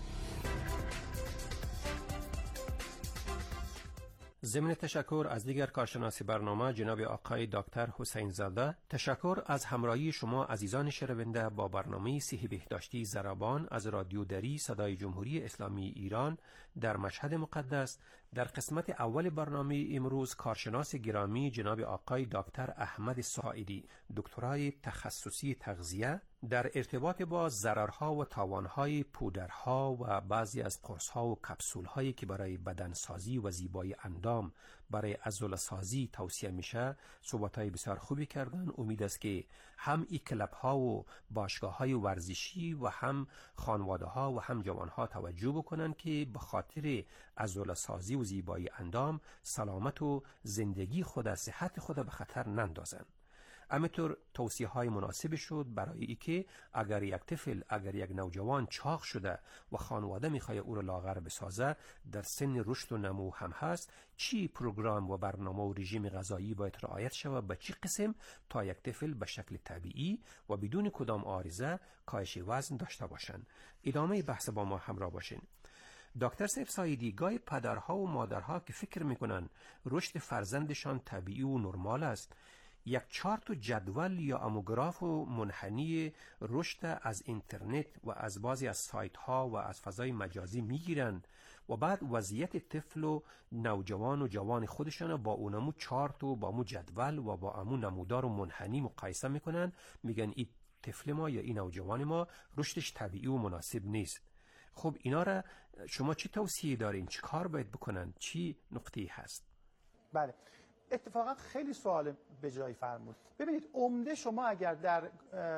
ضمن تشکر از دیگر کارشناس برنامه جناب آقای دکتر حسین زاده، تشکر از همراهی شما عزیزان شنونده با برنامه صحت بهداشتی ضربان از رادیو دری صدای جمهوری اسلامی ایران در مشهد مقدس. در قسمت اول برنامه امروز کارشناس گرامی جناب آقای دکتر احمد ساعدی، دکترای تخصصی تغذیه، در ارتباط با ضررها و تاوانهای پودرها و بعضی از قرصها و کپسولهایی که برای بدنسازی و زیبایی اندام برای عضله سازی توصیه میشه صحبت‌های بسیار خوبی کردن. امید است که هم این کلب ها و باشگاه های ورزشی و هم خانواده ها و هم جوان ها توجه بکنن که به خاطر عضله سازی و زیبایی اندام سلامت و زندگی خود، صحت خود به خطر نندازن. همینطور توصیه های مناسب شد برای ای که اگر یک طفل، اگر یک نوجوان چاق شده و خانواده میخواد او را لاغر بسازه، در سن رشد و نمو هم هست، چی پروگرام و برنامه و رژیم غذایی باید رعایت شود به چی قسم تا یک طفل به شکل طبیعی و بدون کدام عارضه کاهش وزن داشته باشند. ادامه بحث با ما همراه باشین. دکتر سیف سایدی، گاهی پدرها و مادرها که فکر میکنن رشد فرزندشان طبیعی و نرمال است، یک چارت و جدول یا اموگراف و منحنی رشد از اینترنت و از بعضی از سایت ها و از فضای مجازی میگیرن و بعد وضعیت طفل و نوجوان و جوان خودشان با اونمو چارت و با امو جدول و با امو نمودار و منحنی مقایسه میکنن، میگن این طفل ما یا این نوجوان ما رشدش طبیعی و مناسب نیست. خب اینا را شما چی توصیه دارین؟ چی کار باید بکنن؟ چی نقطه‌ای هست؟ بله، اتفاقا خیلی سوال به جایی فرمود. ببینید، عمده شما اگر در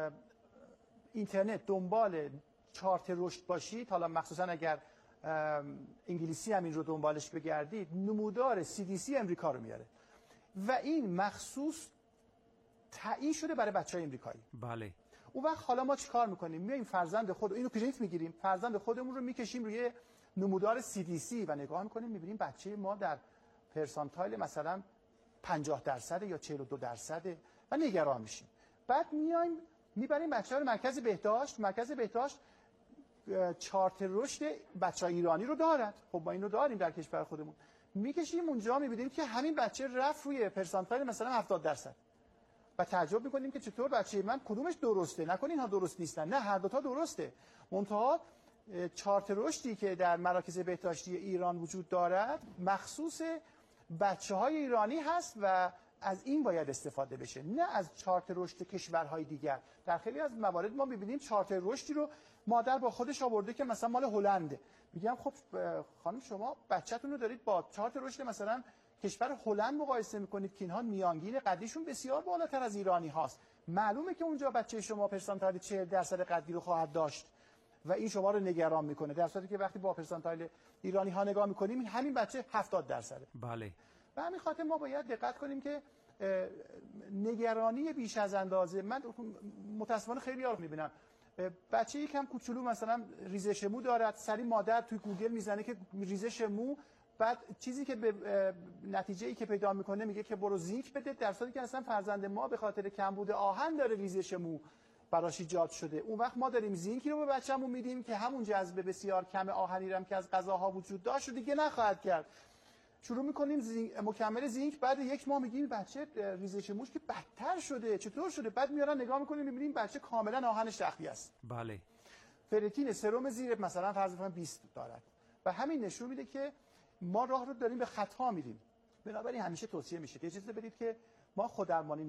اینترنت دنبال چارت رشد باشید، حالا مخصوصا اگر انگلیسی هم این رو دنبالش بگردید، نمودار سی دی سی امریکا رو میاره و این مخصوص تعیین شده برای بچهای امریکایی. بله. اون وقت حالا ما چیکار میکنیم؟ میایم فرزند خود اینو پرینت میگیریم، فرزند خودمون رو میکشیم روی نمودار سی دی سی و نگاه میکنیم، میبینیم بچه ما در پرسانتایل مثلا پنجاه درصد یا چهل و دو درصد و نگران میشیم. بعد میایم میبریم بچه‌ها رو مرکز بهداشت. مرکز بهداشت چارت رشد بچه‌های ایرانی رو دارد. خب ما اینو داریم در کشور خودمون. میکشیم اونجا، میبینیم که همین بچه رفت روی پرسانتایل مثلا هفتاد درصد و تعجب میکنیم که چطور بچه من کدومش درسته؟ نکنین اینها درست نیستن. نه، هر دو تا درسته. منتها چارت رشدی که در مراکز بهداشتی ایران وجود دارد مخصوص بچه‌های ایرانی هست و از این باید استفاده بشه، نه از چارت رشد کشورهای دیگر. در خیلی از موارد ما می‌بینیم چارت رشدی رو مادر با خودش آورده که مثلا مال هلنده. میگم خب خانم شما بچه‌تون رو دارید با چارت رشد مثلا کشور هلند مقایسه می‌کنید که اینها میانگین قدیشون بسیار بالاتر از ایرانی هاست. معلومه که اونجا بچه شما پرسانتایل چهل درصد قدی رو خواهد داشت و این شما رو نگران میکنه، در صورتی که وقتی با پرسانتایل ایرانی ها نگاه میکنیم همین بچه هفتاد درصده. بله. و همین خاطر ما باید دقت کنیم که نگرانی بیش از اندازه، من متاسفانه خیلی ها رو میبینم بچه یکم کوچولو مثلا ریزش مو دارد، سری مادر توی گوگل میزنه که ریزش مو، بعد چیزی که به نتیجه‌ای که پیدا میکنه میگه که برو زینک بده، در صورتی که اصلا فرزند ما به خاطر کمبود آهن داره ریزش مو براش ایجاد شده. اون وقت ما داریم زینکی رو به بچه‌مون میدیم که همون جذب بسیار کم آهنی هم که از غذاها وجود داشت دیگه نخواهد کرد. شروع میکنیم زینک، مکمل زینک، بعد یک ماه میگیم بچه ریزش موش که بدتر شده، چطور شده؟ بعد میارن نگاه میکنیم میبینیم بچه کاملا آهنش تخلیه است. بله. فرتین سرم زیر مثلا فرض کنیم بیست دارد و همین نشون میده که ما راه رو داریم به خطا میریم. بنابراین همیشه توصیه میشه که اجازه بدید که ما خوددرمانی